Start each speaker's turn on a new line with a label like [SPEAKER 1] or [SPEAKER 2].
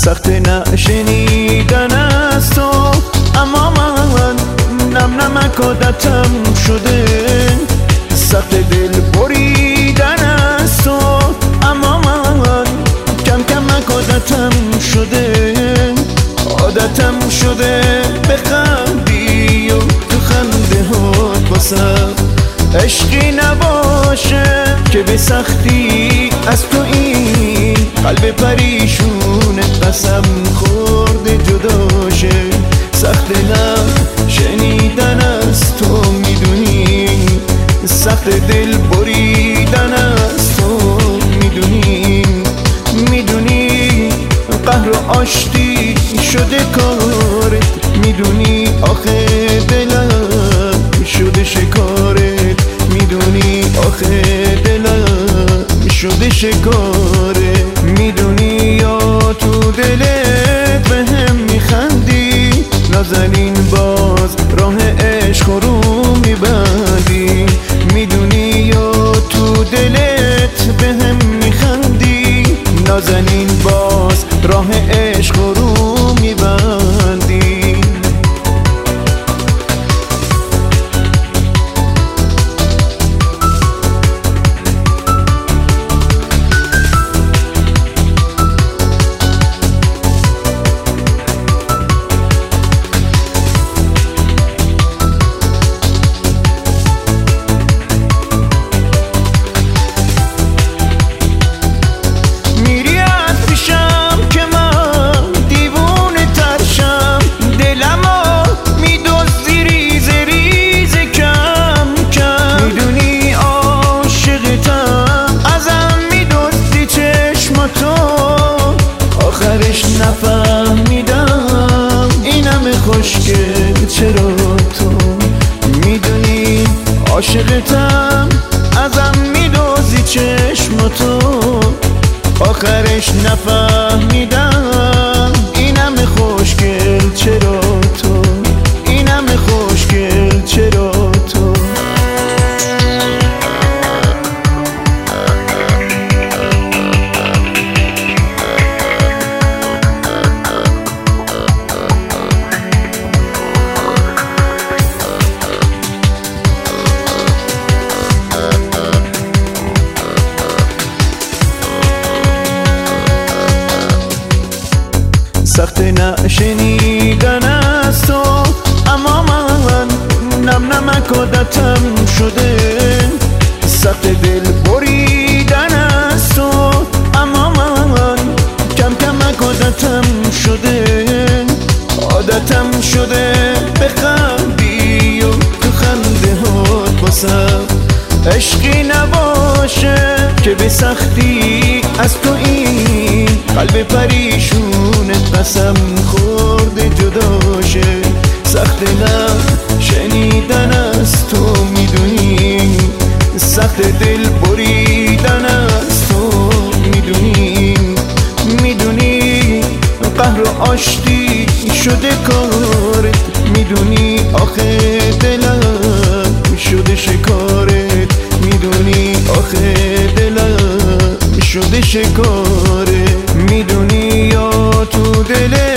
[SPEAKER 1] سخت نشنیدن از تو، اما من نم نمک عادتم شده. سخت دل بریدن از تو، اما من کم کمک عادتم شده. عادتم شده بخندی و تو خنده هات واسم عشقی نباشه که به سختی از تو این قلب پریشون قسم خورده جداشه. سخت شنیدن از تو میدونی، سخت دل بریدن از تو میدونی قهر و آشتی شده کارت، میدونی آخه دلم شده شکارت، میدونی آخه دلم شده شکارت. میدونی یا تو دلت به هم میخندی، نازنین باز راه عشق رو میبندی. میدونی یا تو دلت به هم میخندی، نازنین باز راه عشق رو میبندی. نفهمیدم اینم خوشگل چرا تو میدونی عاشقتم، ازم میدوزی چشماتو. آخرش نفهمیدم اینم خوشگل چرا تو، اینم خوشگل چرا تو. سخت نشنیدن از تو، اما من نم نمک عادتم شده. سخت دل بریدن از تو، اما من کم کمک عادتم شده. عادتم شده بخندی و تو خنده هات واسم عشقی نباشه که به سختی از تو این قلب پریشون قسم خورده جداشه. سخت شنیدن از تو میدونی، سخت دل بریدن از تو میدونی قهر و آشتی شده کارت، میدونی آخه دلم شده شکارت، میدونی آخه دلم شده شکارت. میدونی یا تو دلت